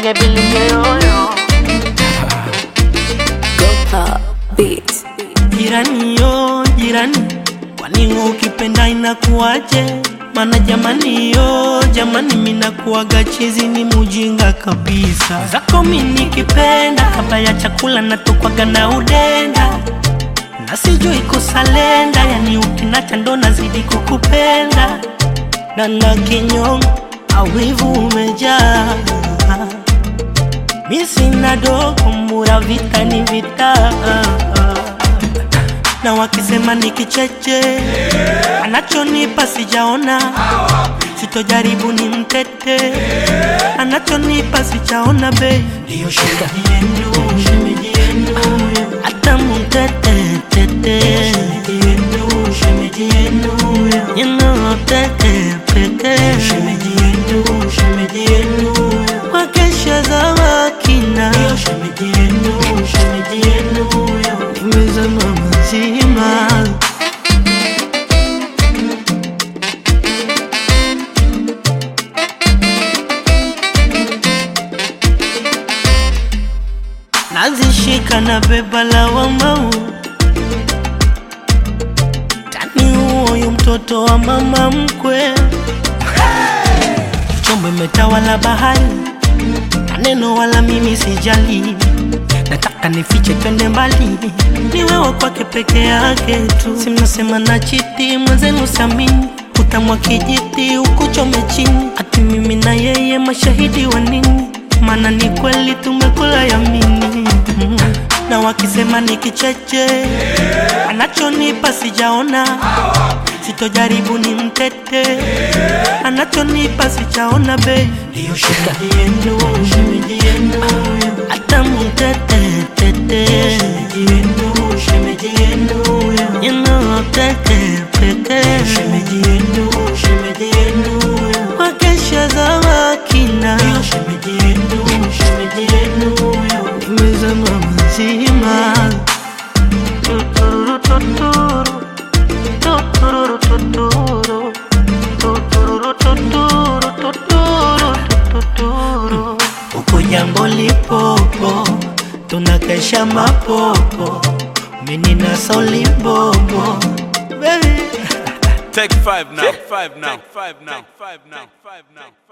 Reggae Billy Yoyo. Go pop beats. Jirani yo, jirani, kwani ukipenda inakuaje? Mana jamani yo, jamani minakuaga chizi ni mujinga kabisa. Zako mimi nikipenda, kabla ya chakula natokwaga na udenda. Na sijui kusalenda, yani ukinacha ndo nazidi kukupenda. Na kinyongo, awivu umejaa. Mi sina dogo, mura vita ni vita. Na wakisema ni kicheche, anachonipa sijaona. Sitojaribu ni mtete, anachonipa sijaona be. Ndiyo shemeji yenu, shemeji yenu. Hata mtete, tete. Shemeji yenu, shemeji yenu. You know tete, tete. Shemeji yenu, shemeji yenu. Wakesha za wakina. Ndiyo shemeji yenu, shemeji yenu. Nimezama mazima. Nazishika na beba la wamau. Tani huyo mtoto wa mama mkwe. Chombo imetawala bahari, maneno wala mimi sijali. Nataka nifiche twende mbali, ni wewe kwake peke yake tu. Simnasema na chiti, mwenzenu samini. Utamwa kijiti, ukuchome chini. Ati mimi na yeye mashahidi wa nini? Mana ni kweli tumekula yamini. Na wakisema ni kicheche, anachonipa sijaona. Sitojaribu ni mtete, anachonipa sijaona be. Ndiyo shemeji yenu, shemeji yenu. Hata mtete, tete. Shemeji yenu, shemeji yenu. You know tete, tete. Shemeji yenu, shemeji yenu. Wakesha za wakina. Ndiyo shemeji yenu, shemeji yenu. Nimezama mazima. Tuturu, tuturu. Tuturu, tuturu. Tuturu, tuturu, tuturu, tuturu. Uko jambo lipopo, tunakesha mapopo. Mimi na soli bobo. Take 5 now, 5 now, 5 now, 5 now, 5 now.